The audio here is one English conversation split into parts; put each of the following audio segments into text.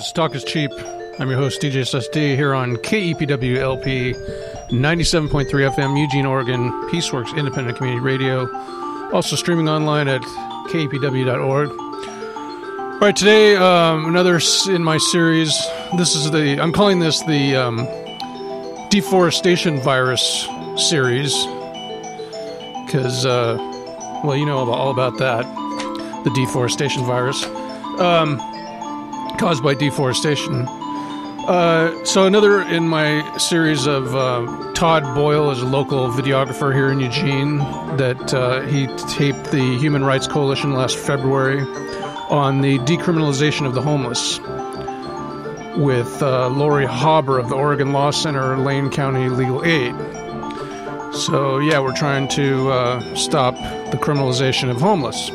is Talk is Cheap. I'm your host, DJ SSD, here on KEPW LP 97.3 FM, Eugene, Oregon, Peaceworks Independent Community Radio. Also streaming online at kepw.org. All right, today, another in my series. I'm calling this the deforestation virus series. Because, well, you know all about that. The deforestation virus. Caused by deforestation. So another in my series of Todd Boyle is a local videographer here in Eugene that he taped the Human Rights Coalition last February on the decriminalization of the homeless with Lori Hauber of the Oregon Law Center, Lane County Legal Aid. So yeah, we're trying to stop the criminalization of homeless.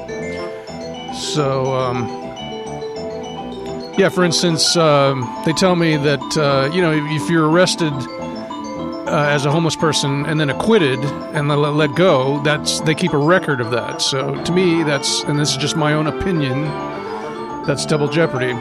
So yeah, for instance, they tell me that, if you're arrested as a homeless person and then acquitted and let go, they keep a record of that. So to me, and this is just my own opinion, that's double jeopardy.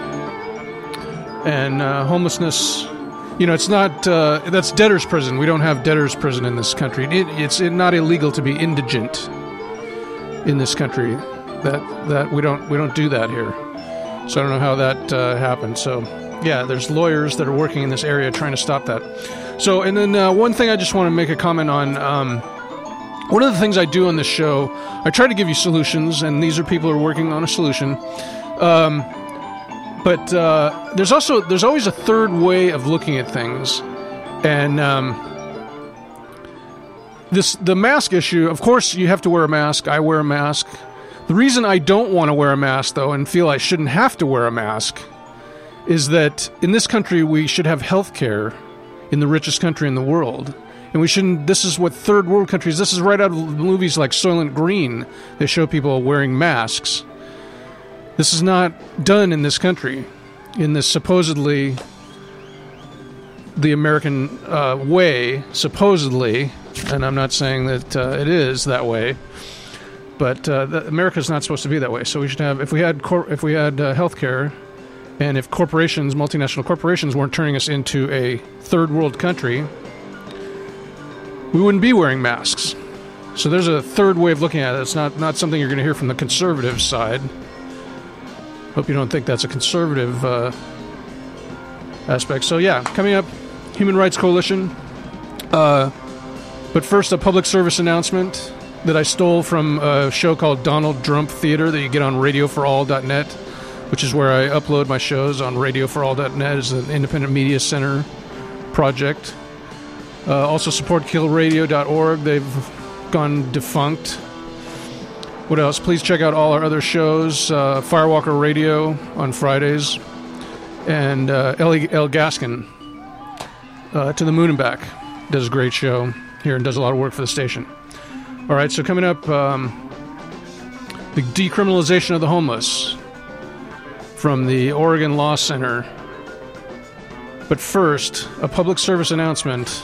And homelessness, it's not, that's debtor's prison. We don't have debtor's prison in this country. It's not illegal to be indigent in this country. That we don't do that here. So I don't know how that happened. So, yeah, there's lawyers that are working in this area trying to stop that. So, and then one thing I just want to make a comment on. One of the things I do on this show, I try to give you solutions, and these are people who are working on a solution. But there's always a third way of looking at things. And the mask issue, of course, you have to wear a mask. I wear a mask. The reason I don't want to wear a mask, though, and feel I shouldn't have to wear a mask, is that in this country we should have health care in the richest country in the world. And we shouldn't, this is what third world countries, this is right out of movies like Soylent Green. They show people wearing masks. This is not done in this country, in this supposedly the American way, supposedly, and I'm not saying that it is that way. But America's not supposed to be that way. So we should have, if we had health care, and if corporations, multinational corporations, weren't turning us into a third world country, we wouldn't be wearing masks. So there's a third way of looking at it. It's not something you're going to hear from the conservative side. Hope you don't think that's a conservative aspect. So yeah, coming up, Human Rights Coalition. But first, a public service announcement that I stole from a show called Donald Trump Theater that you get on radioforall.net, which is where I upload my shows on radioforall.net. It's an independent media center project. Also support killradio.org. They've gone defunct. What else? Please check out all our other shows. Firewalker Radio on Fridays. And Ellie L. Gaskin, To the Moon and Back, does a great show here and does a lot of work for the station. All right, so coming up, the decriminalization of the homeless from the Oregon Law Center. But first, a public service announcement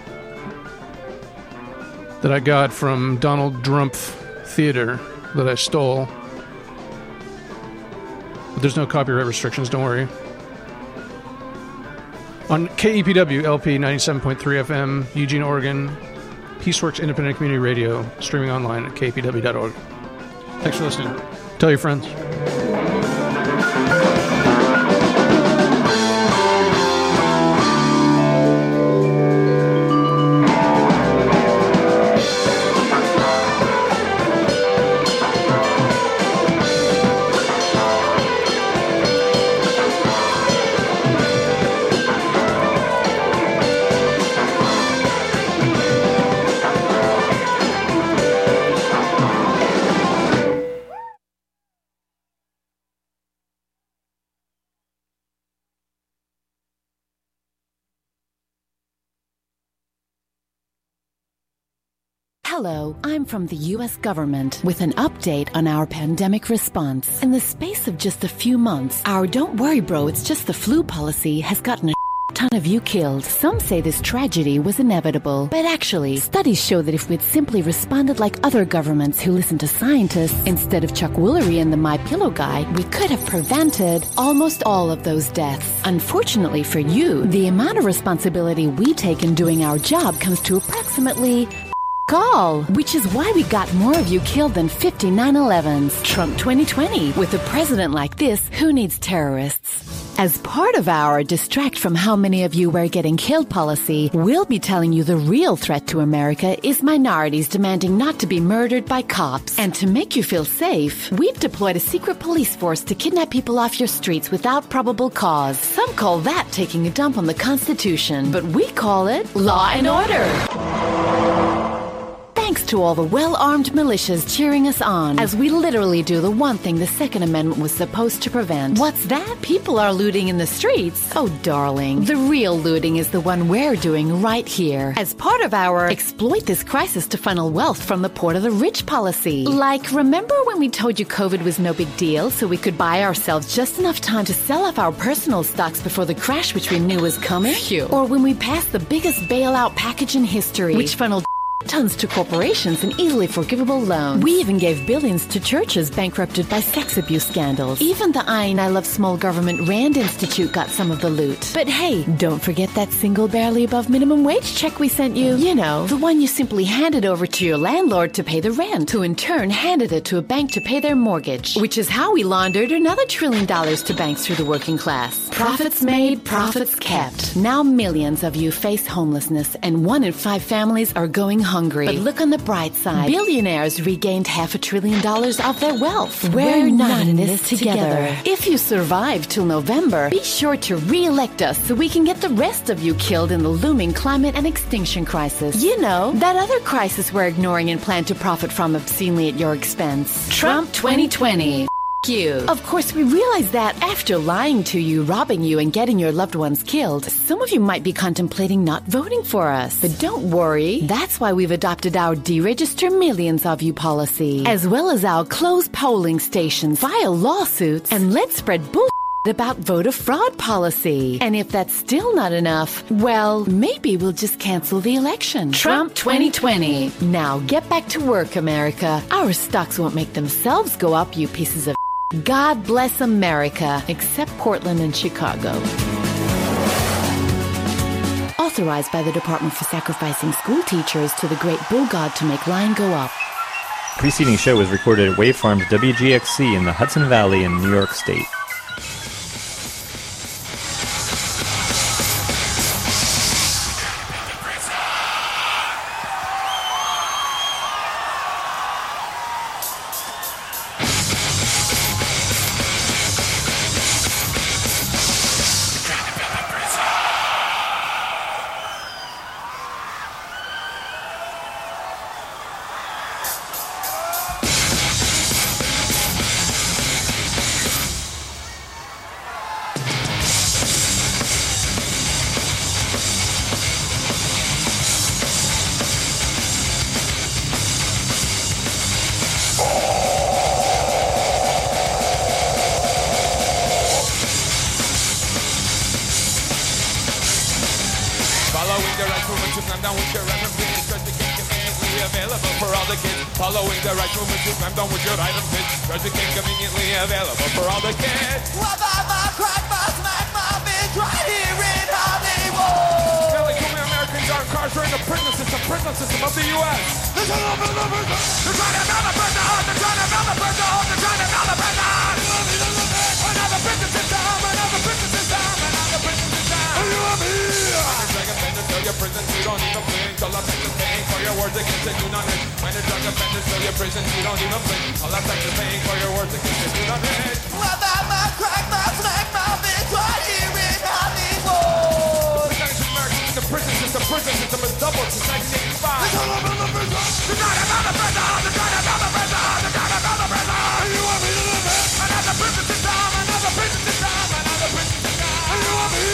that I got from Donald Trump Theater that I stole. But there's no copyright restrictions, don't worry. On KEPW LP 97.3 FM, Eugene, Oregon, Peaceworks Independent Community Radio, streaming online at kpw.org. Thanks for listening. Tell your friends. Hello, I'm from the U.S. government with an update on our pandemic response. In the space of just a few months, our "Don't worry, bro, it's just the flu" policy has gotten a ton of you killed. Some say this tragedy was inevitable. But actually, studies show that if we'd simply responded like other governments who listen to scientists instead of Chuck Woolery and the My Pillow guy, we could have prevented almost all of those deaths. Unfortunately for you, the amount of responsibility we take in doing our job comes to approximately all, which is why we got more of you killed than 50 9/11s. Trump 2020. With a president like this, who needs terrorists? As part of our distract from how many of you were getting killed policy, we'll be telling you the real threat to America is minorities demanding not to be murdered by cops. And to make you feel safe, we've deployed a secret police force to kidnap people off your streets without probable cause. Some call that taking a dump on the Constitution, but we call it law and order. Thanks to all the well-armed militias cheering us on, as we literally do the one thing the Second Amendment was supposed to prevent. What's that? People are looting in the streets? Oh, darling. The real looting is the one we're doing right here. As part of our exploit this crisis to funnel wealth from the poor to the rich policy. Like, remember when we told you COVID was no big deal, so we could buy ourselves just enough time to sell off our personal stocks before the crash which we knew was coming? Phew. Or when we passed the biggest bailout package in history, which funneled tons to corporations and easily forgivable loans. We even gave billions to churches bankrupted by sex abuse scandals. Even the I Love Small Government Rand Institute got some of the loot. But hey, don't forget that single barely above minimum wage check we sent you. You know, the one you simply handed over to your landlord to pay the rent, who in turn handed it to a bank to pay their mortgage, which is how we laundered another $1 trillion to banks through the working class. Profits made, profits kept. Now millions of you face homelessness, and 1 in 5 families are going hungry. But look on the bright side. Billionaires regained $500 billion of their wealth. We're not in this together. If you survive till November, be sure to re-elect us so we can get the rest of you killed in the looming climate and extinction crisis. You know, that other crisis we're ignoring and plan to profit from obscenely at your expense. Trump 2020. You. Of course, we realize that after lying to you, robbing you, and getting your loved ones killed, some of you might be contemplating not voting for us. But don't worry. That's why we've adopted our deregister millions of you policy, as well as our close polling stations, file lawsuits, and let's spread bull about voter fraud policy. And if that's still not enough, well, maybe we'll just cancel the election. Trump 2020. Now get back to work, America. Our stocks won't make themselves go up, you pieces of God bless America, except Portland and Chicago. Authorized by the Department for Sacrificing School Teachers to the Great Bull God to make line go up. Preceding show was recorded at Wave Farms WGXC in the Hudson Valley in New York State. Following the right movement to climb down with your item pitch. Educate conveniently available for all the kids. What about my crack, my smack, my bitch right here in Hollywood? Nearly 2 million Americans are incarcerated in the prison system of the U.S. They're trying to build a prison. They're trying to build a prison. They're trying to build a prison. They're trying to build a prison. Another prison system. Another prison system. Another prison system. You want me? Drug offenders fill your prisons, you don't even blink. All I'm paying for your words against it, do not hit. Minor drug offenders fill your prisons, you don't even blink. All I'm paying for your words against it, do not hit. Well, that my crack, my smack, my bitch right here in Hollywood. The Spanish Americans in the prison system is doubled since 1985. They're trying to build a prison. They're trying to build a prison. They're trying to build a prison. They're trying to build a prison. You want me to live it? Another prison system. Another prison system. Another prison system. You want me?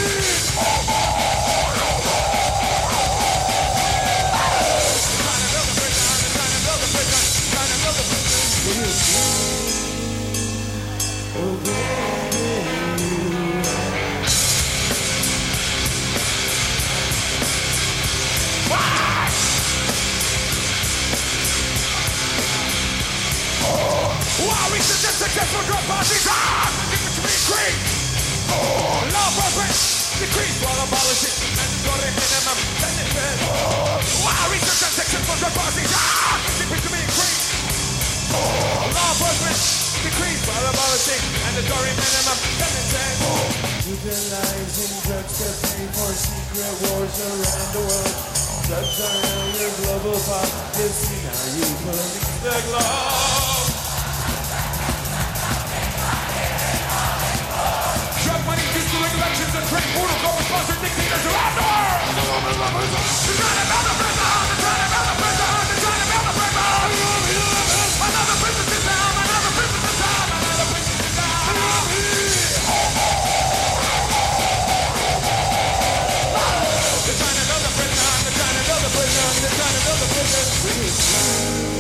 successful drug policies to be increased. Law purpose, decrease while abolishing mandatory minimum sentences. While research on successful drug policies to be increased. Law purpose, decrease while abolishing mandatory minimum sentences. Utilizing drugs to pay for secret wars around the world. Drugs are now your global pop. You see now you police the globe. Drug money used to elections and trade brutal government-sponsored dictators around the world. They're trying to build a prison. They're trying to build a prison. They're trying to build a prison. Another prison system. Another prison system. Another prison system. They're trying to build a prison. They're trying to build a prison. They're trying to build a prison.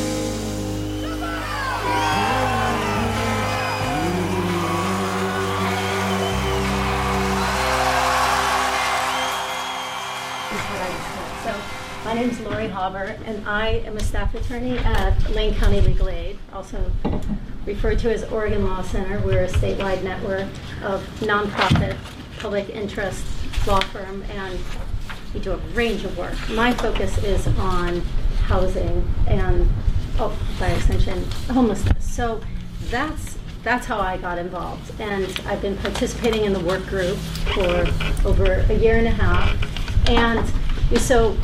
My name is Lori Hauber, and I am a staff attorney at Lane County Legal Aid, also referred to as Oregon Law Center. We're a statewide network of nonprofit, public interest law firm, and we do a range of work. My focus is on housing and, by extension, homelessness. So that's how I got involved, and I've been participating in the work group for over a year and a half, and so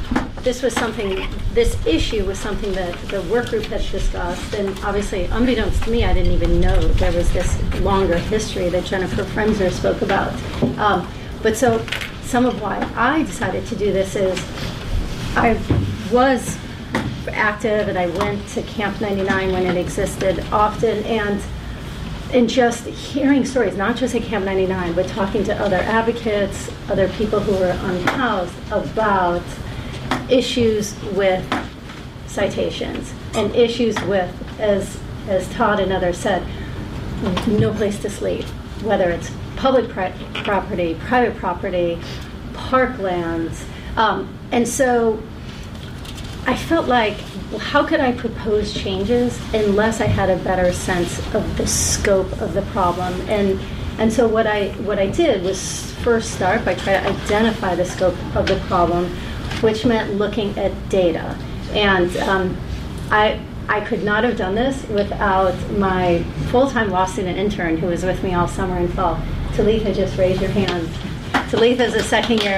this issue was something that the work group had discussed, and obviously, unbeknownst to me, I didn't even know there was this longer history that Jennifer Fremser spoke about. But so some of why I decided to do this is I was active, and I went to Camp 99 when it existed often, and just hearing stories, not just at Camp 99, but talking to other advocates, other people who were unhoused about issues with citations and issues with, as Todd and others said, no place to sleep, whether it's public property, private property, parklands. And so I felt like, well, how could I propose changes unless I had a better sense of the scope of the problem? And so what I did was first start by trying to identify the scope of the problem, which meant looking at data. And I could not have done this without my full-time law student intern who was with me all summer and fall. Talitha, just raise your hand. Talitha is a second year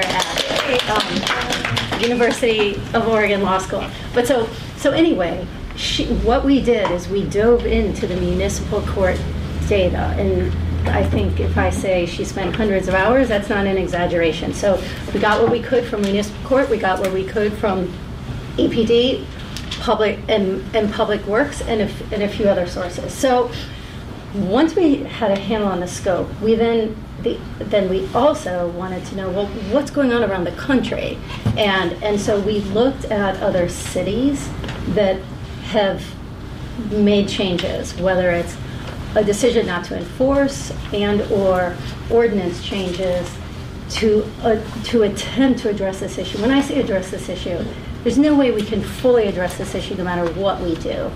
at University of Oregon Law School. But so anyway, what we did is we dove into the municipal court data, and I think if I say she spent hundreds of hours, that's not an exaggeration. So we got what we could from municipal court, we got what we could from EPD, public and public works, and a few other sources. So once we had a handle on the scope, we then we also wanted to know, well, what's going on around the country, and so we looked at other cities that have made changes, whether it's a decision not to enforce and or ordinance changes to attempt to address this issue. When I say address this issue, there's no way we can fully address this issue no matter what we do.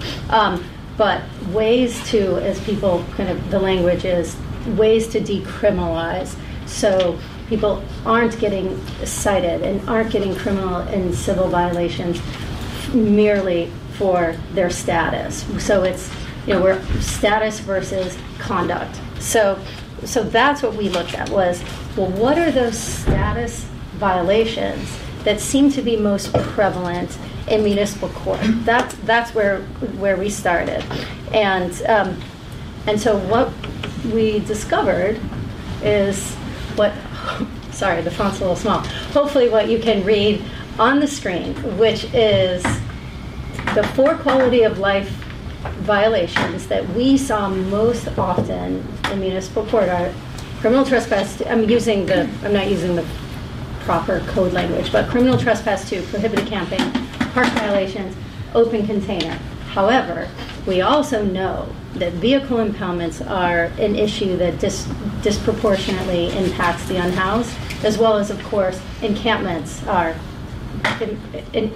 But ways to, as people kind of, the language is, ways to decriminalize so people aren't getting cited and aren't getting criminal and civil violations merely for their status. So it's, we're status versus conduct. So that's what we looked at was, well, what are those status violations that seem to be most prevalent in municipal court? That's where we started, and so what we discovered is what. Sorry, the font's a little small. Hopefully, what you can read on the screen, which is the 4 quality of life violations that we saw most often in municipal court are criminal trespass. I'm not using the proper code language, but criminal trespass 2, prohibited camping, park violations, open container. However, we also know that vehicle impoundments are an issue that disproportionately impacts the unhoused, as well as, of course, encampments are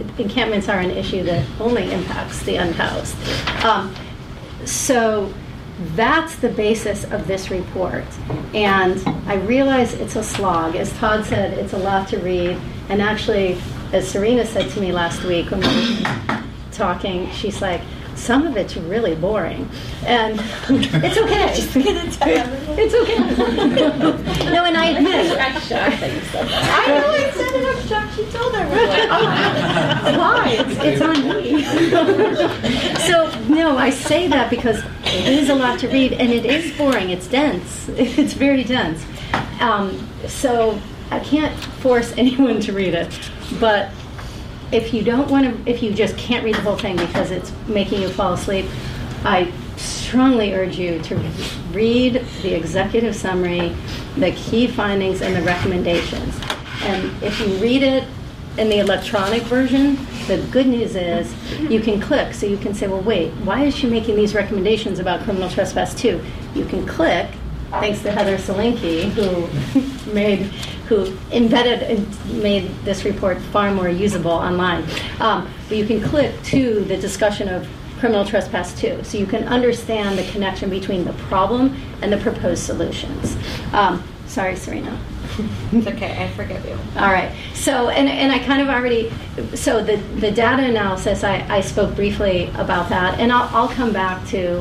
an issue that only impacts the unhoused. So that's the basis of this report. And I realize it's a slog. As Todd said, it's a lot to read. And actually, as Serena said to me last week when we were talking, she's like, some of it's really boring. And it's okay. It's okay. No, and I admit it. I'm shocked that you said that. I know I said it. I'm shocked she told everyone. Why? It's on me. So, no, I say that because it is a lot to read, and it is boring. It's dense. It's very dense. So I can't force anyone to read it. But if you don't want to, if you just can't read the whole thing because it's making you fall asleep, I strongly urge you to read the executive summary, the key findings, and the recommendations. And if you read it in the electronic version, the good news is you can click. So you can say, well, wait, why is she making these recommendations about criminal trespass 2? You can click, thanks to Heather Selinki, who embedded and made this report far more usable online. But you can click to the discussion of criminal trespass 2, so you can understand the connection between the problem and the proposed solutions. Sorry, Serena. It's okay, I forgive you. All right. So, and I kind of already, so the data analysis, I spoke briefly about that, and I'll come back to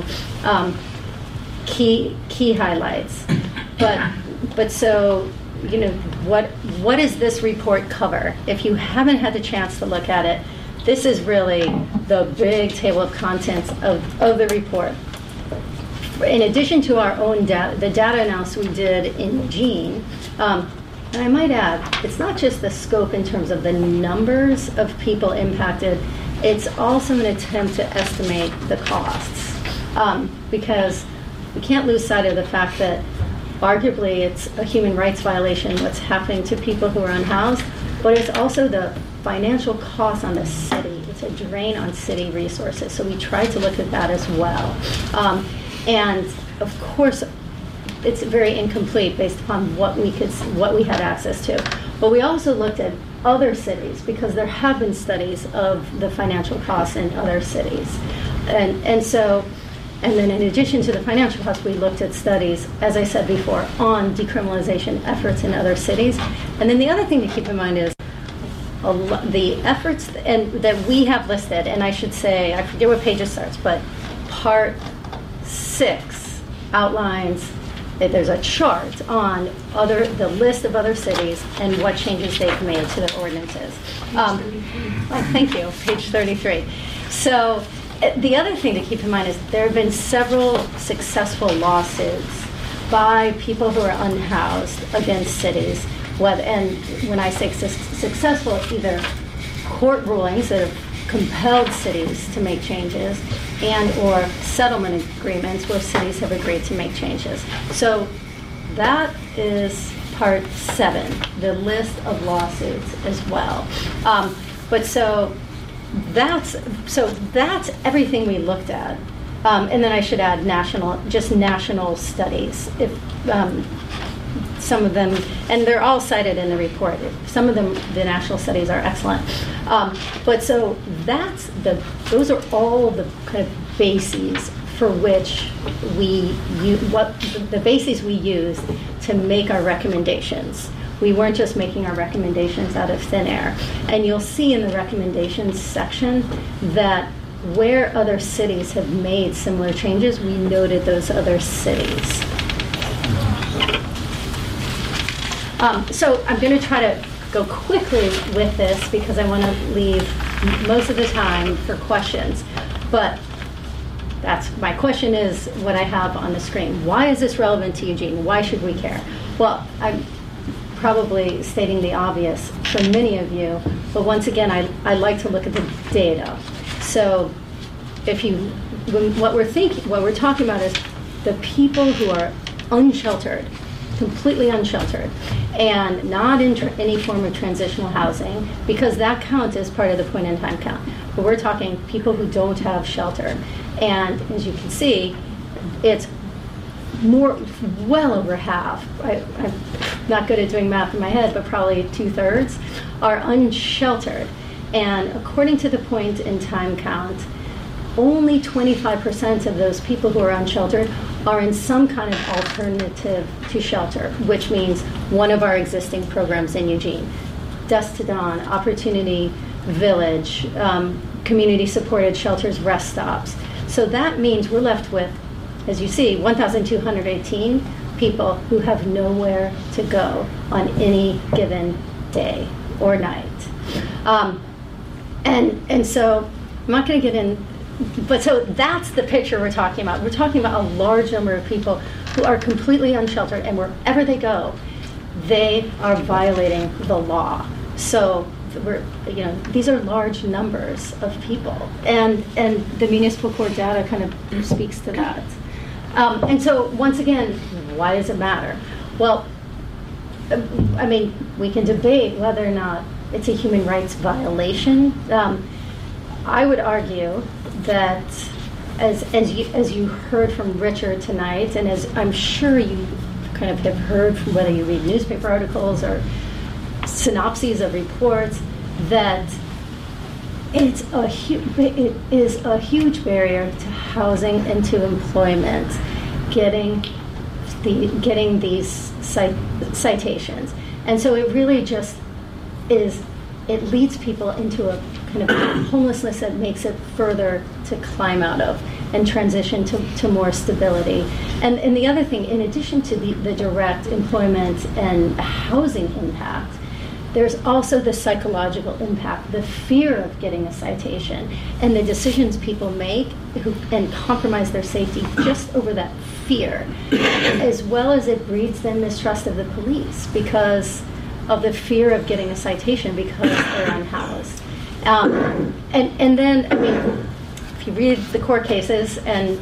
key highlights. But so, you know, what does this report cover? If you haven't had the chance to look at it, this is really the big table of contents of the report. In addition to our own data, the data analysis we did in Gene, and I might add, it's not just the scope in terms of the numbers of people impacted, it's also an attempt to estimate the costs. Because we can't lose sight of the fact that arguably it's a human rights violation what's happening to people who are unhoused, but it's also the financial cost on the city. It's a drain on city resources. So we tried to look at that as well. And of course, it's very incomplete based upon what we had access to. But we also looked at other cities because there have been studies of the financial costs in other cities. And then in addition to the financial costs, we looked at studies, as I said before, on decriminalization efforts in other cities. And then the other thing to keep in mind is the efforts that we have listed, and I should say, I forget what page it starts, but part 6 outlines that there's a chart on the list of other cities and what changes they've made to their ordinances. Thank you, page 33. So the other thing to keep in mind is there have been several successful lawsuits by people who are unhoused against cities. And when I say successful, either court rulings that have compelled cities to make changes and or settlement agreements where cities have agreed to make changes. So that is part 7, the list of lawsuits as well. That's everything we looked at. And then I should add national studies. If some of them, and they're all cited in the report. Some of them, the national studies are excellent. But so those are all the kind of bases for which the bases we use to make our recommendations. We weren't just making our recommendations out of thin air. And you'll see in the recommendations section that where other cities have made similar changes, we noted those other cities. So I'm going to try to go quickly with this because I want to leave most of the time for questions. But my question is what I have on the screen. Why is this relevant to Eugene? Why should we care? Well, I'm probably stating the obvious for many of you, but once again, I like to look at the data. So what we're talking about is the people who are unsheltered, completely unsheltered, and not in any form of transitional housing, because that count is part of the point-in-time count. But we're talking people who don't have shelter. And as you can see, it's well over half. I'm not good at doing math in my head, but probably 2/3 are unsheltered. And according to the point-in-time count, only 25% of those people who are unsheltered are in some kind of alternative to shelter, which means one of our existing programs in Eugene. Dusk to Dawn, Opportunity Village, community-supported shelters, rest stops. So that means we're left with, as you see, 1,218 people who have nowhere to go on any given day or night. And so I'm not going to get in, but so that's the picture we're talking about. We're talking about a large number of people who are completely unsheltered, and wherever they go, they are violating the law. So these are large numbers of people, and the municipal court data kind of speaks to that. And so once again, why does it matter? Well, I mean, we can debate whether or not it's a human rights violation. I would argue that, as you heard from Richard tonight, and as I'm sure you kind of have heard from whether you read newspaper articles or synopses of reports, that it is a huge barrier to housing and to employment, getting these citations. And so it really just it leads people into a kind of homelessness that makes it further to climb out of and transition to more stability. And the other thing, in addition to the direct employment and housing impact, there's also the psychological impact, the fear of getting a citation, and the decisions people make and compromise their safety just over that fear, as well as it breeds then mistrust of the police because of the fear of getting a citation because they're unhoused. And then, I mean, if you read the court cases, and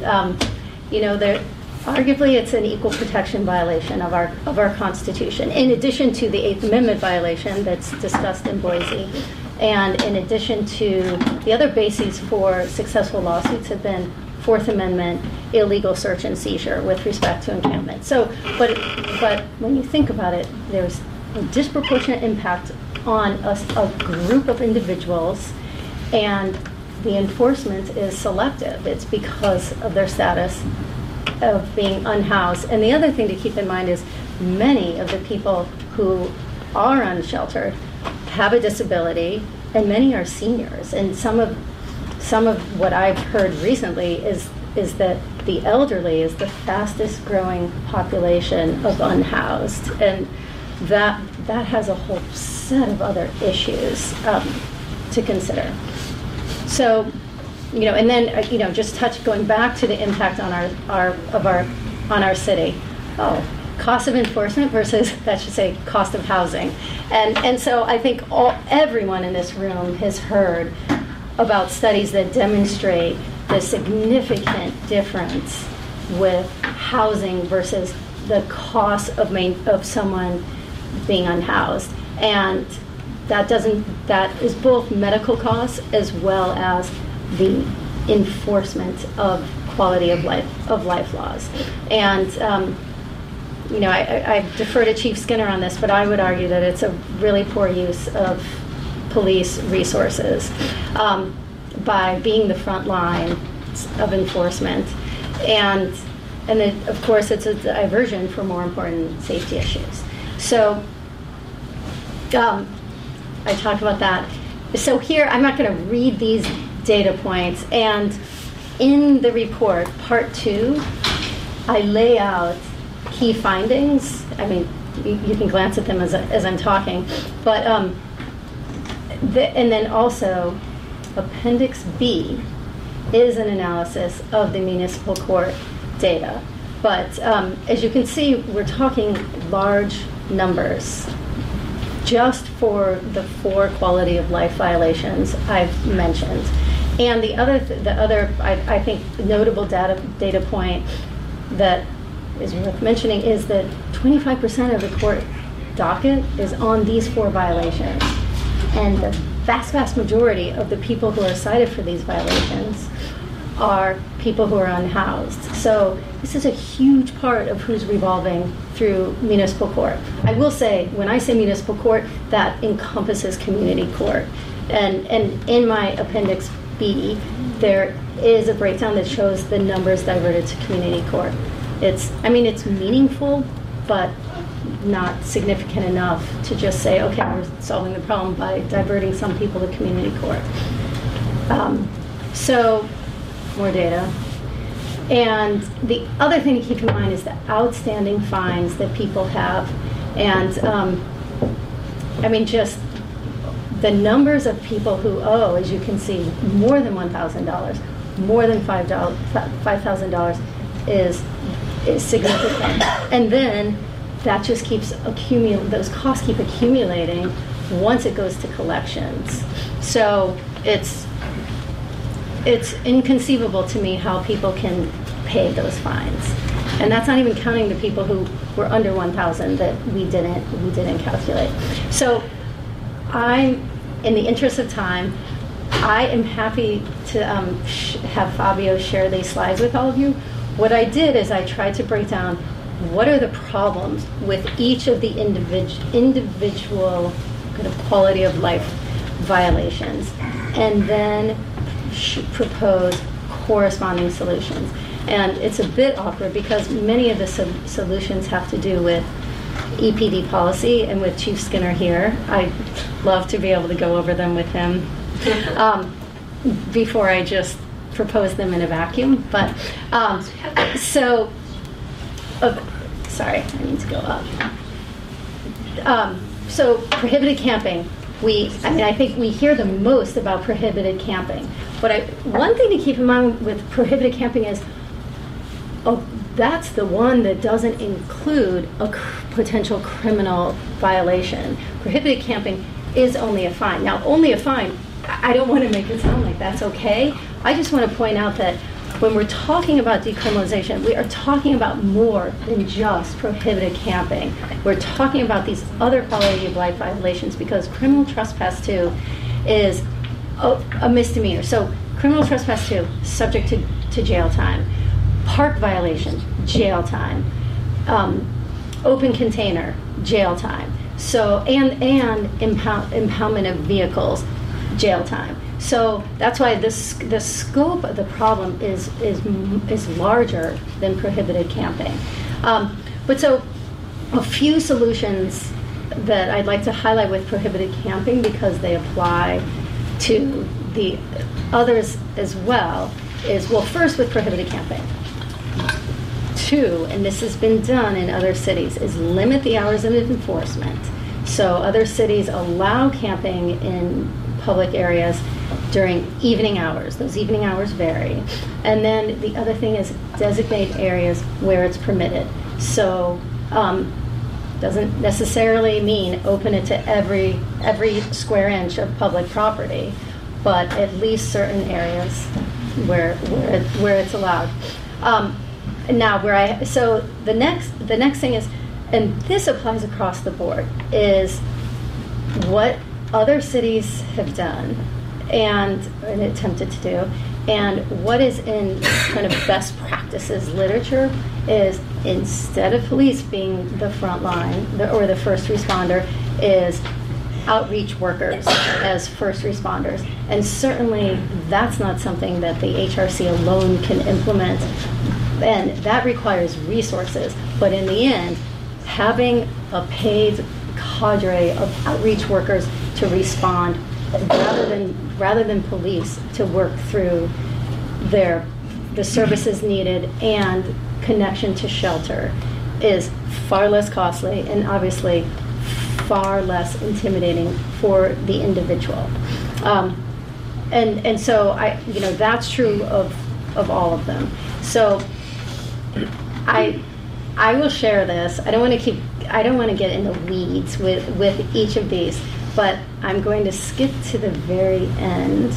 arguably it's an equal protection violation of our Constitution, in addition to the Eighth Amendment violation that's discussed in Boise, and in addition to the other bases for successful lawsuits have been Fourth Amendment, illegal search and seizure with respect to encampment. So, but when you think about it, there's a disproportionate impact on a group of individuals, and the enforcement is selective. It's because of their status of being unhoused. And the other thing to keep in mind is many of the people who are unsheltered have a disability, and many are seniors. And some of what I've heard recently is that the elderly is the fastest growing population of unhoused, and that has a whole set of other issues to consider. So, and then just going back to the impact on our city. Cost of enforcement versus, that should say, cost of housing, and so I think everyone in this room has heard about studies that demonstrate the significant difference with housing versus the cost of someone being unhoused, and that is both medical costs as well as the enforcement of quality of life laws. And I defer to Chief Skinner on this, but I would argue that it's a really poor use of police resources by being the front line of enforcement, and then of course it's a diversion for more important safety issues. So I talked about that. So here I'm not going to read these data points, and in the report, part 2, I lay out key findings. I mean, you can glance at them as I'm talking, but and then also Appendix B is an analysis of the municipal court data. But as you can see, we're talking large numbers just for the 4 quality of life violations I've mentioned. And the other I think notable data point that is worth mentioning is that 25% of the court docket is on these 4 violations, and the vast majority of the people who are cited for these violations are people who are unhoused. So this is a huge part of who's revolving through municipal court. I will say, when I say municipal court, that encompasses community court. And in my Appendix B, there is a breakdown that shows the numbers diverted to community court. It's meaningful, but not significant enough to just say, okay, we're solving the problem by diverting some people to community court. So, more data. And the other thing to keep in mind is the outstanding fines that people have. And, just the numbers of people who owe, as you can see, more than $1,000, more than $5,000 is significant. And then that just keeps accumulating, those costs keep accumulating once it goes to collections. So it's inconceivable to me how people can pay those fines. And that's not even counting the people who were under 1,000 that we didn't calculate. So in the interest of time, I am happy to have Fabio share these slides with all of you. What I did is I tried to break down what are the problems with each of the individual kind of quality of life violations, and then propose corresponding solutions. And it's a bit awkward because many of the solutions have to do with EPD policy, and with Chief Skinner here, I'd love to be able to go over them with him before I just propose them in a vacuum. But sorry, I need to go up. So prohibited camping. I think we hear the most about prohibited camping. But one thing to keep in mind with prohibited camping is, that's the one that doesn't include a potential criminal violation. Prohibited camping is only a fine. Now, only a fine, I don't want to make it sound like that's okay. I just want to point out that when we're talking about decriminalization, we are talking about more than just prohibited camping. We're talking about these other quality of life violations, because criminal trespass 2 is a misdemeanor. So criminal trespass 2, subject to jail time. Park violation, jail time. Open container, jail time. So and impoundment of vehicles, jail time. So that's why the scope of the problem is larger than prohibited camping. But so a few solutions that I'd like to highlight with prohibited camping, because they apply to the others as well, is, well, first with prohibited camping. 2, and this has been done in other cities, is limit the hours of enforcement. So other cities allow camping in public areas during evening hours. Those evening hours vary. And then the other thing is designate areas where it's permitted. So doesn't necessarily mean open it to every square inch of public property, but at least certain areas where it's allowed. So the next thing is, and this applies across the board, is what other cities have done and attempted to do, and what is in kind of best practices literature is, instead of police being the front line or the first responder, is outreach workers as first responders. And certainly that's not something that the HRC alone can implement, and that requires resources. But in the end, having a paid cadre of outreach workers to respond rather than police to work through the services needed and connection to shelter is far less costly and obviously far less intimidating for the individual. And so that's true of all of them. So I will share this. I don't want to get in the weeds with each of these, but I'm going to skip to the very end.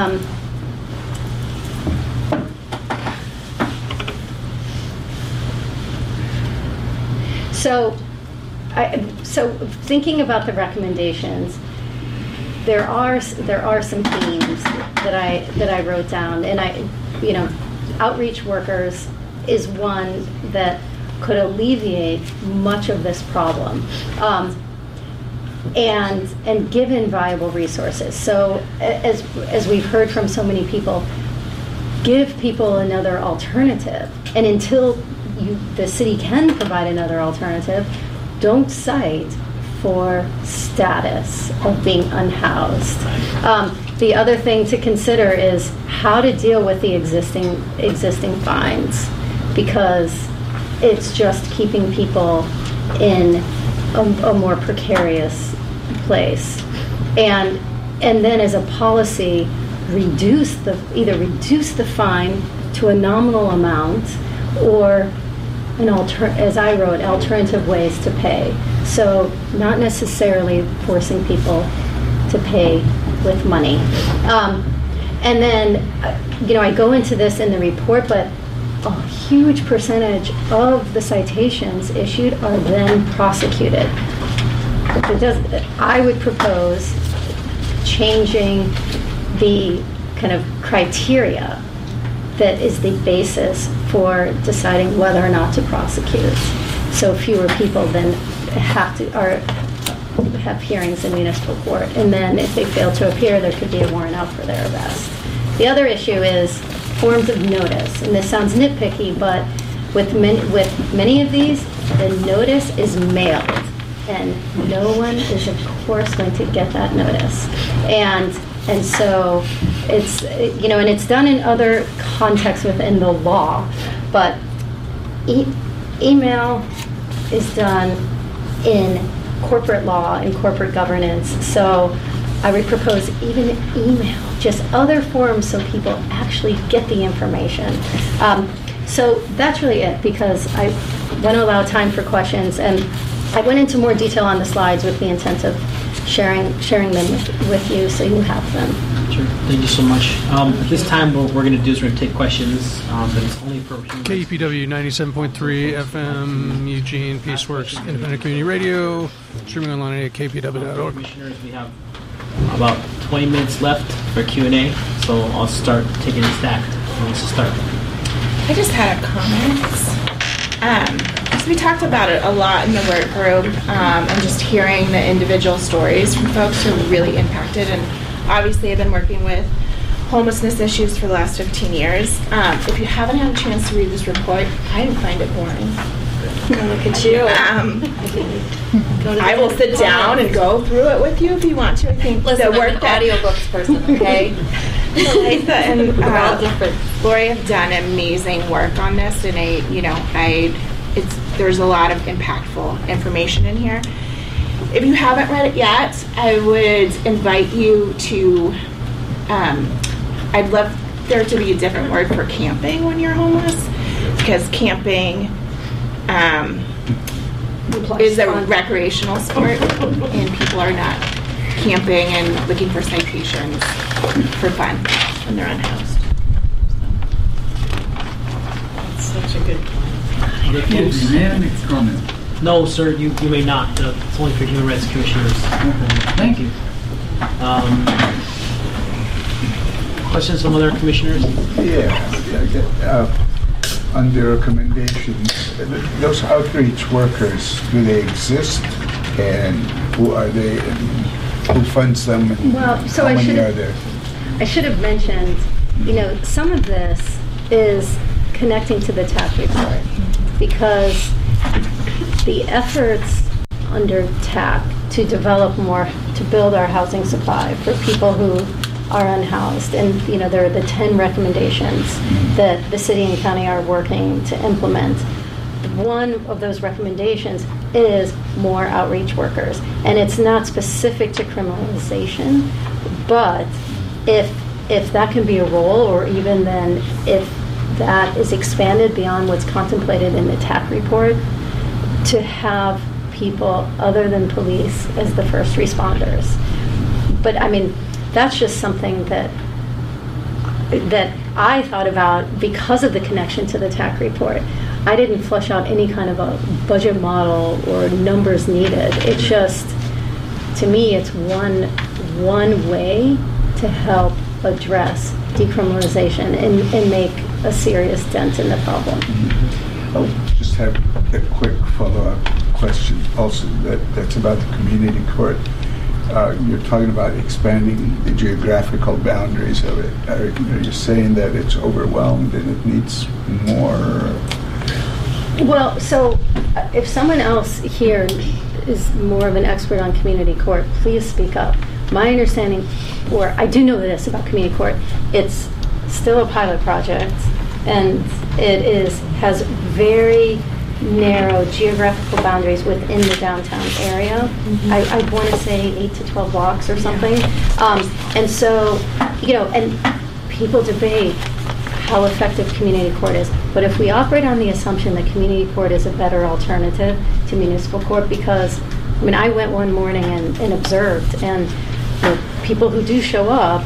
So thinking about the recommendations, there are some themes that I wrote down, and outreach workers is one that could alleviate much of this problem. and given viable resources. So as we've heard from so many people, give people another alternative. And until the city can provide another alternative, don't cite for status of being unhoused. The other thing to consider is how to deal with the existing fines, because it's just keeping people in a more precarious place. And then as a policy, either reduce the fine to a nominal amount, or as I wrote, alternative ways to pay. So not necessarily forcing people to pay with money. And then, I go into this in the report, but a huge percentage of the citations issued are then prosecuted. I would propose changing the kind of criteria that is the basis for deciding whether or not to prosecute. So fewer people then have hearings in municipal court, and then if they fail to appear, there could be a warrant out for their arrest. The other issue is forms of notice, and this sounds nitpicky, but with many of these, the notice is mailed, and no one is, of course, going to get that notice. And so it's, and it's done in other contexts within the law, but email is done in corporate law and corporate governance. So I would propose even email, just other forms so people actually get the information. So that's really it, because I want to allow time for questions, and I went into more detail on the slides with the intent of sharing them with you so you have them. Sure. Thank you so much. At this time, what we're going to do is we're going to take questions, but it's only for KEPW 97.3 FM, Eugene, Peaceworks, Independent Community Radio, streaming online at kpw.org. Commissioners, we have about 20 minutes left for Q&A, so I'll start taking a stack. Who wants to start? I just had a comment. So we talked about it a lot in the work group, and just hearing the individual stories from folks who are really impacted. And obviously I've been working with homelessness issues for the last 15 years. If you haven't had a chance to read this report, I didn't find it boring. Look at you. I will sit down and go through it with you if you want to. I think Listen, the work I'm an audiobooks person, okay? Lisa and Lori have done amazing work on this, and there's a lot of impactful information in here. If you haven't read it yet, I would invite you to, I'd love there to be a different word for camping when you're homeless, because camping is a recreational sport, and people are not camping and looking for citations for fun when they're unhoused. That's such a good point. May I make a comment? No, sir, you may not. It's only for human rights commissioners. Thank you. Questions from other commissioners? Under recommendations, those outreach workers, do they exist? And who are they? And who funds them? And So how many are there? I should have mentioned, some of this is connecting to the TAC report, because the efforts under TAC to develop more, to build our housing supply for people who are unhoused, and there are the 10 recommendations that the city and county are working to implement. One of those recommendations is more outreach workers, and it's not specific to criminalization, but if that can be a role, or even then if that is expanded beyond what's contemplated in the TAC report, to have people other than police as the first responders. But that's just something that I thought about because of the connection to the TAC report. I didn't flesh out any kind of a budget model or numbers needed. It's just, to me, it's one way to help address decriminalization and make a serious dent in the problem. I'll just have a quick follow-up question also that's about the community court. You're talking about expanding the geographical boundaries of it. Are you saying that it's overwhelmed and it needs more? Well, so if someone else here is more of an expert on community court, please speak up. My understanding, or I do know this about community court, it's still a pilot project, and it has very narrow geographical boundaries within the downtown area. I want to say 8 to 12 blocks or something. And so, and people debate how effective community court is. But if we operate on the assumption that community court is a better alternative to municipal court, because, I went one morning and observed, and people who do show up,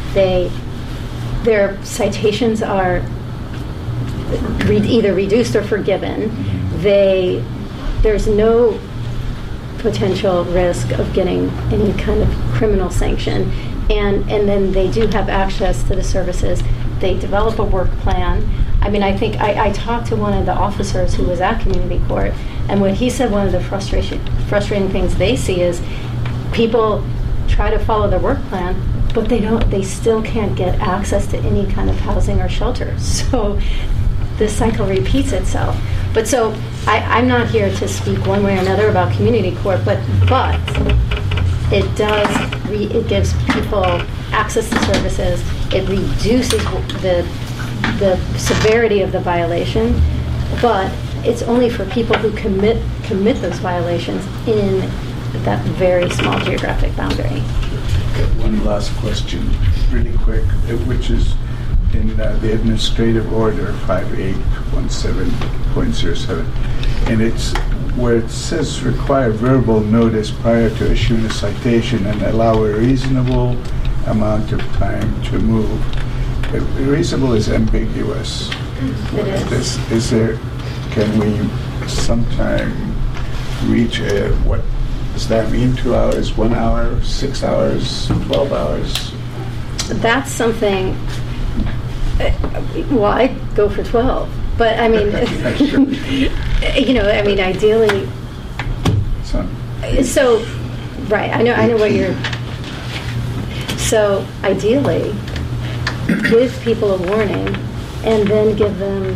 their citations are either reduced or forgiven. There's no potential risk of getting any kind of criminal sanction, and then they do have access to the services. They develop a work plan. I think I talked to one of the officers who was at community court, and what he said, one of the frustrating things they see is people try to follow the work plan, but they still can't get access to any kind of housing or shelter. So this cycle repeats itself. But so I'm not here to speak one way or another about community court, but it gives people access to services. It reduces the severity of the violation, but it's only for people who commit those violations in that very small geographic boundary. One last question, really quick, which is in the administrative order 5817.07, and it's where it says require verbal notice prior to issuing a citation and allow a reasonable amount of time to move. Reasonable is ambiguous. It is. Can we sometime reach what does that mean? 2 hours, 1 hour, 6 hours, 12 hours? That's something. Well, I'd go for 12, but ideally. So, right. I know what you're. So, ideally, give people a warning, and then give them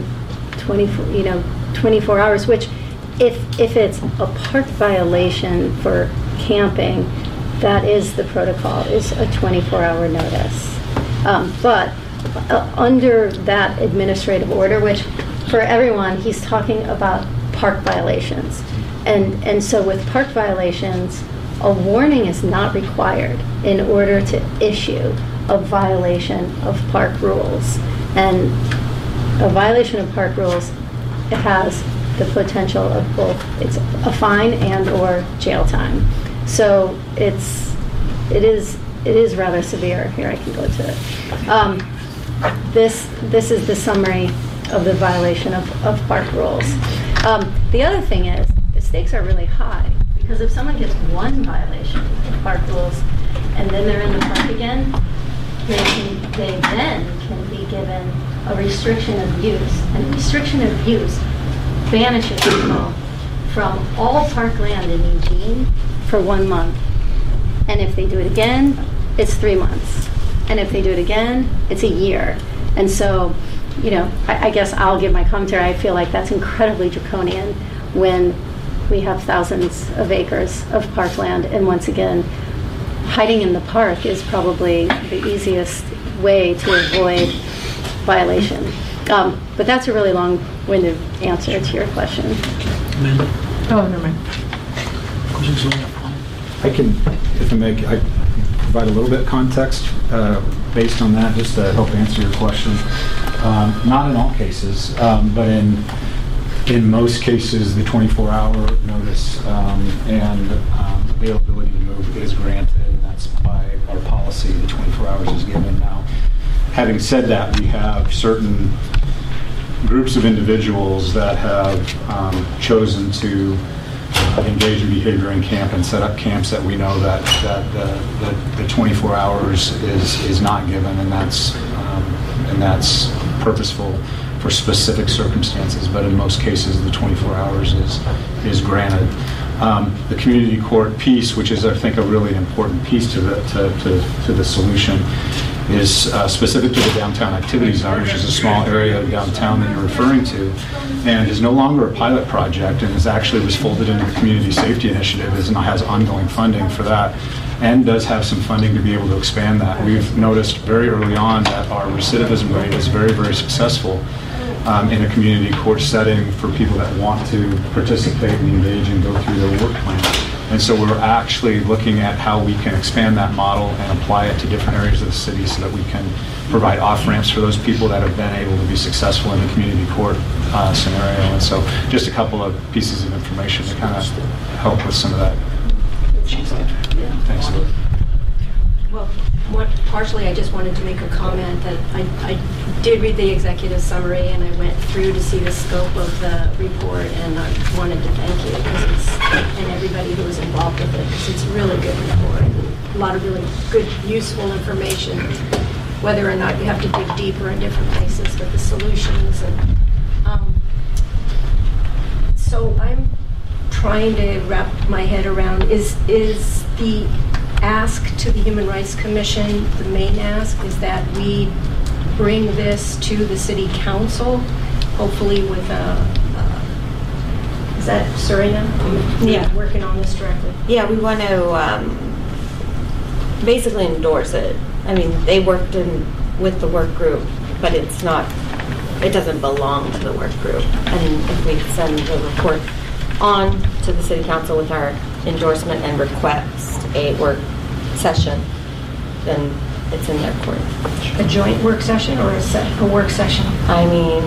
24 hours. Which, if it's a park violation for camping, that is the protocol. Is a 24-hour notice, but. Under that administrative order, which for everyone, he's talking about park violations. And so with park violations, a warning is not required in order to issue a violation of park rules. And a violation of park rules, it has the potential of both, it's a fine and or jail time. So it is rather severe. Here, I can go to it. This is the summary of the violation of park rules. The other thing is the stakes are really high, because if someone gets one violation of park rules and then they're in the park again, they then can be given a restriction of use. And restriction of use banishes people from all park land in Eugene for 1 month. And if they do it again, it's 3 months. And if they do it again, it's a year. And so, I guess I'll give my commentary. I feel like that's incredibly draconian when we have thousands of acres of parkland. And once again, hiding in the park is probably the easiest way to avoid violation. But that's a really long-winded answer to your question. Amanda? Oh, never mind. Questions? I can provide a little bit of context based on that, just to help answer your question. Not in all cases, but in most cases, the 24-hour notice and availability to move is granted, and that's by our policy. The 24 hours is given. Now, having said that, we have certain groups of individuals that have chosen to engage in behavior in camp and set up camps that we know that the 24 hours is not given, and that's purposeful for specific circumstances, but in most cases the 24 hours is granted. The community court piece, which is I think a really important piece to the solution, is specific to the downtown activity zone, which is a small area of downtown that you're referring to, and is no longer a pilot project, and is actually was folded into the community safety initiative, and has ongoing funding for that, and does have some funding to be able to expand that. We've noticed very early on that our recidivism rate is very, very successful in a community court setting for people that want to participate and engage and go through their work plan. And so we're actually looking at how we can expand that model and apply it to different areas of the city so that we can provide off-ramps for those people that have been able to be successful in the community court scenario. And so just a couple of pieces of information to kind of help with some of that. Thanks. Well, partially I just wanted to make a comment that I did read the executive summary and I went through to see the scope of the report, and I wanted to thank you and everybody who was involved with it, because it's a really good report. A lot of really good, useful information, whether or not you have to dig deeper in different places, but the solutions. And so I'm trying to wrap my head around, is the ask to the Human Rights Commission, the main ask is that we bring this to the City Council, hopefully with is that Serena? Yeah. Working on this directly. Yeah, we want to basically endorse it. I mean, they worked with the work group, but it doesn't belong to the work group. And if we send the report on to the City Council with our endorsement and request a work session, then it's in their court. A joint work session or a work session? I mean,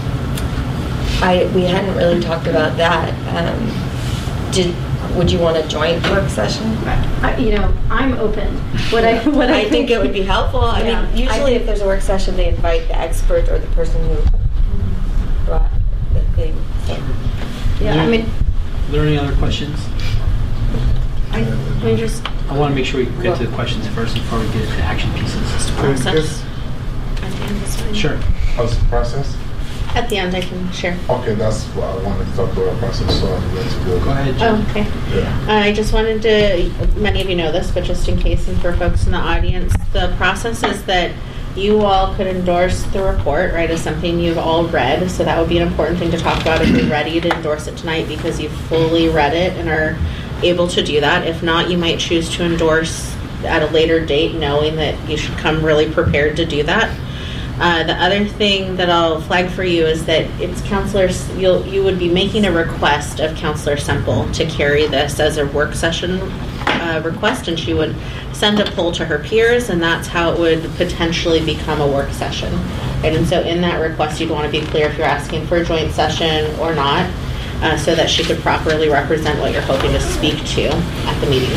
we hadn't really talked about that. Would you want a joint work session? I'm open. I think it would be helpful. I mean, usually if there's a work session, they invite the expert or the person who brought the thing. So. Yeah, are there any other questions? I want to make sure we get to the questions first before we get into action pieces. Process. Sure. How's the process? At the end, I can share. Okay, that's what I wanted to talk about, process, so I'm going to go. Go ahead, Jen. Okay. Yeah. I just wanted to, many of you know this, but just in case and for folks in the audience, the process is that you all could endorse the report, right, as something you've all read. So that would be an important thing to talk about if you're ready to endorse it tonight because you've fully read it and are able to do that. If not, you might choose to endorse at a later date, knowing that you should come really prepared to do that. The other thing that I'll flag for you is that it's counselors. You would be making a request of Counselor Semple to carry this as a work session request, and she would send a poll to her peers, and that's how it would potentially become a work session. Right? And so in that request, you'd want to be clear if you're asking for a joint session or not, so that she could properly represent what you're hoping to speak to at the meeting.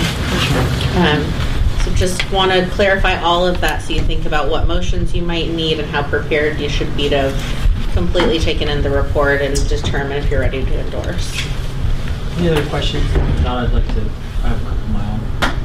So just want to clarify all of that so you think about what motions you might need and how prepared you should be to completely take in the report and determine if you're ready to endorse. Any other questions? Now I have a couple of my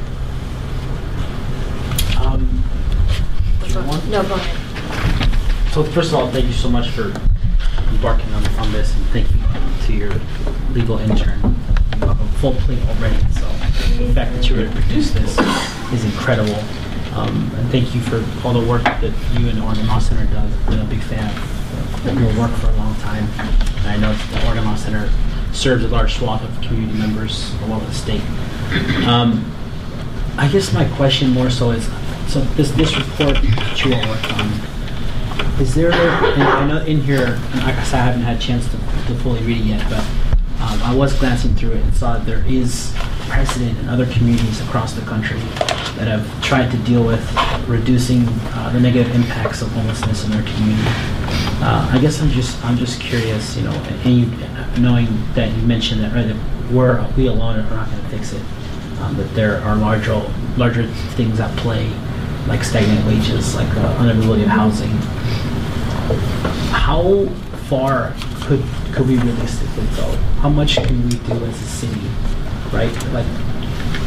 own. No, go ahead. So first of all, thank you so much for embarking on this, and thank you to your legal intern. You have a full plate already, so the fact that you were able to produce this is incredible. And thank you for all the work that you and the Oregon Law Center does. I've been a big fan of your work for a long time. And I know that the Oregon Law Center serves a large swath of community members all over the state. I guess my question more so is, so this report that you all worked on, is there, and I know in here, like I said, I haven't had a chance to fully read it yet, but I was glancing through it and saw that there is precedent in other communities across the country that have tried to deal with reducing the negative impacts of homelessness in their community. I guess I'm just curious, and you, knowing that you mentioned that, right, that we alone are not going to fix it, that there are larger things at play, like stagnant wages, like unavailability of housing. How far could we realistically go? How much can we do as a city, right? Like,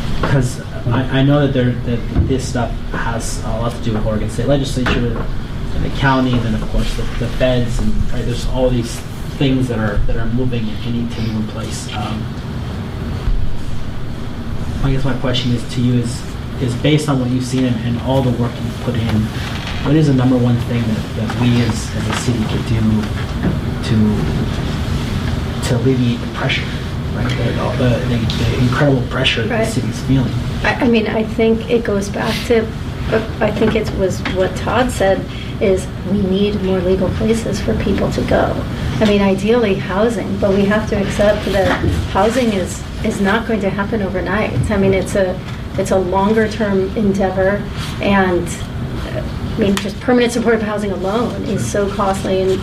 because I know that this stuff has a lot to do with Oregon State Legislature, and the county, and then of course the feds, and right, there's all these things that are moving and need to move in place. I guess my question is to you is based on what you've seen and all the work you've put in, what is the number one thing that we as a city could do to alleviate the pressure, right? The incredible pressure that the city's feeling. I mean, I think it goes back to, I think it was what Todd said, is we need more legal places for people to go. I mean, ideally housing, but we have to accept that housing is not going to happen overnight. I mean, it's a longer term endeavor, and I mean, just permanent supportive housing alone is so costly, and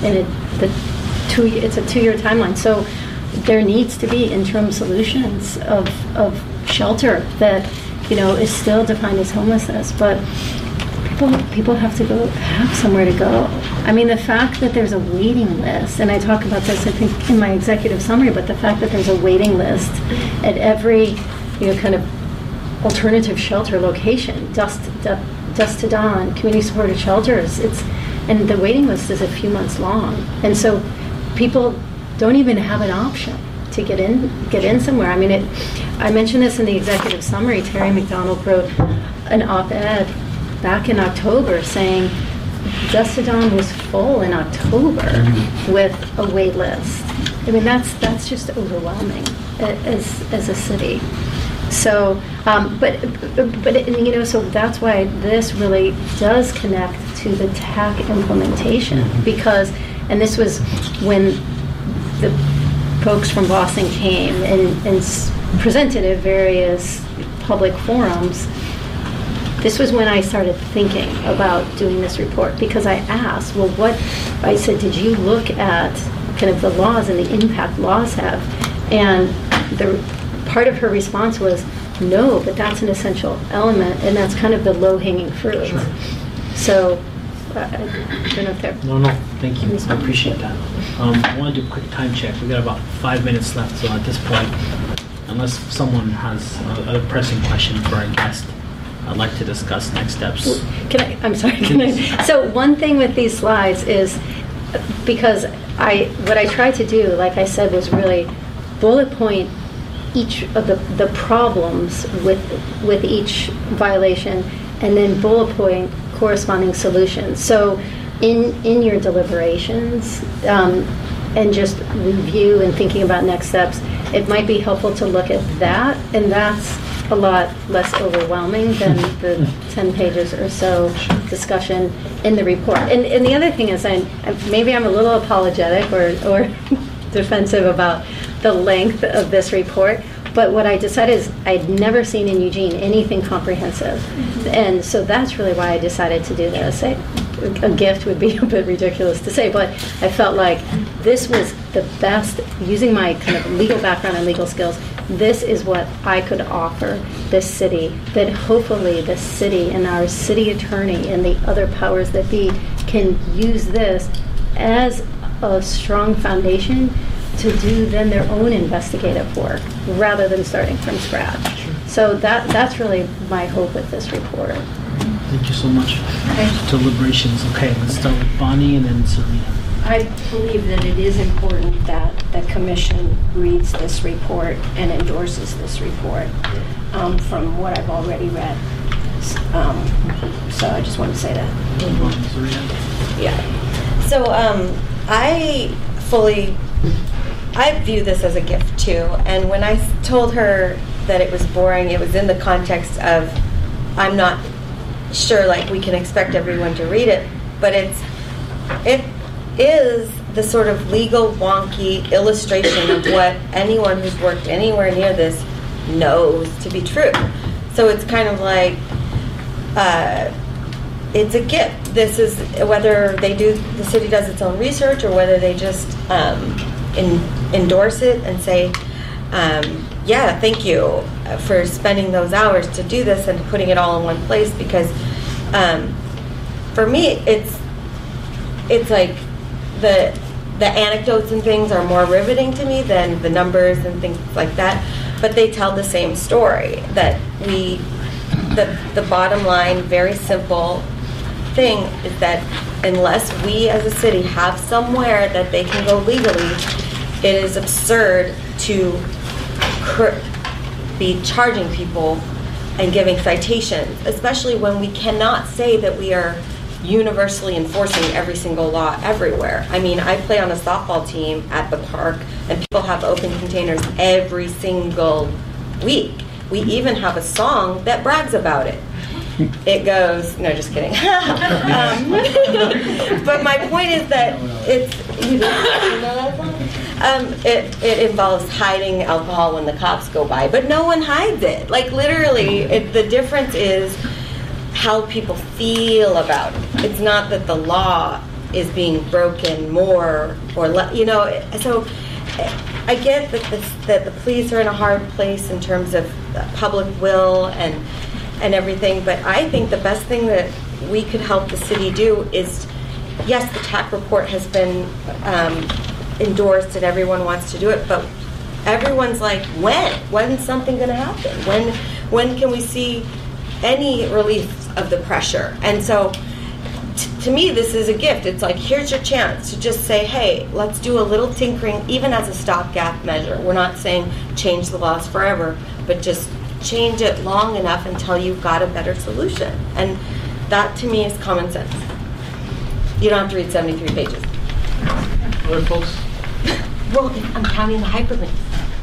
it's a 2-year timeline. So there needs to be interim solutions of shelter that, you know, is still defined as homelessness, but people have to have somewhere to go. I mean, the fact that there's a waiting list, and I talk about this, I think, in my executive summary, but the fact that there's a waiting list at every, you know, kind of alternative shelter location, dusk to dawn, community supported shelters, and the waiting list is a few months long, and so people don't even have an option to get in somewhere. I mean, I mentioned this in the executive summary. Terry McDonald wrote an op-ed back in October saying Dusk to Dawn was full in October with a wait list. I mean, that's just overwhelming as a city. So, but you know, so that's why this really does connect to the TAC implementation, because, and this was when the folks from Boston came and presented at various public forums. This was when I started thinking about doing this report, because I asked, well, I said, did you look at kind of the laws and the impact laws have? And the part of her response was, no, but that's an essential element, and that's kind of the low-hanging fruit. Sure. So, I don't know if they're... No, thank you. I appreciate that. I want to do a quick time check. We've got about 5 minutes left, so at this point, unless someone has a pressing question for our guest, I'd like to discuss next steps. So one thing with these slides is, because what I tried to do, like I said, was really bullet point each of the problems with each violation, and then bullet point corresponding solutions. So in your deliberations, and just review and thinking about next steps, it might be helpful to look at that, and that's a lot less overwhelming than the 10 pages or so discussion in the report. And the other thing is, maybe I'm a little apologetic or defensive about the length of this report, but what I decided is I'd never seen in Eugene anything comprehensive. And so that's really why I decided to do this. A gift would be a bit ridiculous to say, but I felt like this was the best, using my kind of legal background and legal skills, this is what I could offer this city, that hopefully the city and our city attorney and the other powers that be can use this as a strong foundation to do then their own investigative work rather than starting from scratch. Sure. So that's really my hope with this report. Thank you so much. Deliberations. Okay, let's start with Bonnie and then Serena. I believe that it is important that the commission reads this report and endorses this report from what I've already read. So I just want to say that. Yeah. So I view this as a gift too. And when I told her that it was boring, it was in the context of, I'm not sure like we can expect everyone to read it, but it is the sort of legal wonky illustration of what anyone who's worked anywhere near this knows to be true. So it's kind of like it's a gift. This is whether the city does its own research or whether they just endorse it and say, yeah, thank you for spending those hours to do this and putting it all in one place, because for me it's like the anecdotes and things are more riveting to me than the numbers and things like that, but they tell the same story, that the bottom line, very simple, thing is that unless we as a city have somewhere that they can go legally, it is absurd to be charging people and giving citations, especially when we cannot say that we are universally enforcing every single law everywhere. I mean, I play on a softball team at the park, and people have open containers every single week. We even have a song that brags about it. It goes, no, just kidding. But my point is that it involves hiding alcohol when the cops go by, but no one hides it. Like literally, the difference is how people feel about it. It's not that the law is being broken more or less, so I get that the police are in a hard place in terms of public will and everything, but I think the best thing that we could help the city do is, yes, the TAC report has been endorsed and everyone wants to do it, but everyone's like, when's something going to happen? When can we see any relief of the pressure? And so to me, this is a gift. It's like, here's your chance to just say, hey, let's do a little tinkering, even as a stopgap measure. We're not saying change the laws forever, but just change it long enough until you've got a better solution. And that, to me, is common sense. You don't have to read 73 pages. Other folks? Well, I'm counting the hyperlinks.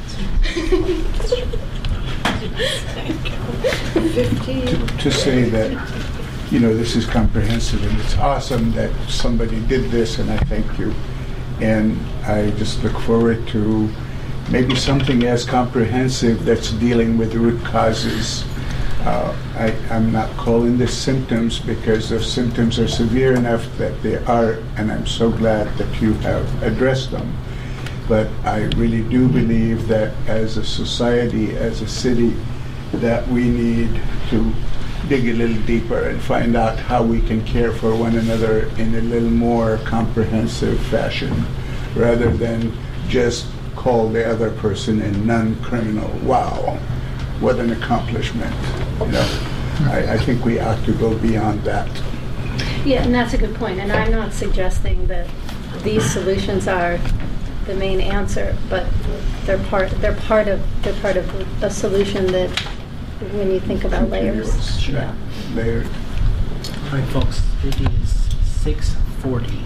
50. To say that, this is comprehensive and it's awesome that somebody did this, and I thank you. And I just look forward to maybe something as comprehensive that's dealing with root causes. I'm not calling this symptoms because the symptoms are severe enough that they are, and I'm so glad that you have addressed them. But I really do believe that as a society, as a city, that we need to dig a little deeper and find out how we can care for one another in a little more comprehensive fashion, rather than just call the other person a non-criminal. Wow, what an accomplishment. I think we ought to go beyond that. Yeah, and that's a good point. And I'm not suggesting that these solutions are the main answer, but they're part of a solution that, when you think about layers. Sure. Yeah. Layered. All right, folks, it is 6:40.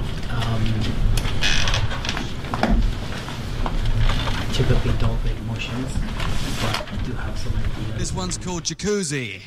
Typically don't make motions, but I do have some ideas. This one's called Jacuzzi.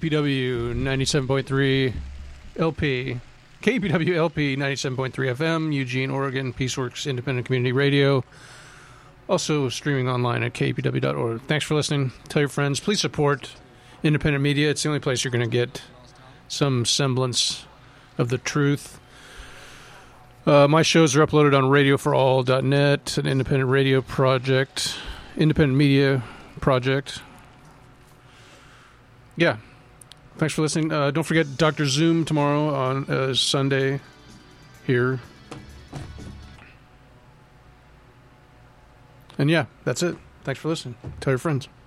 KPW 97.3 LP. KPW LP 97.3 FM, Eugene, Oregon, Peaceworks Independent Community Radio. Also streaming online at kpw.org. Thanks for listening. Tell your friends. Please support independent media. It's the only place you're going to get some semblance of the truth. My shows are uploaded on radioforall.net, an independent radio project, independent media project. Yeah. Thanks for listening. Don't forget Dr. Zoom tomorrow on Sunday here. And yeah, that's it. Thanks for listening. Tell your friends.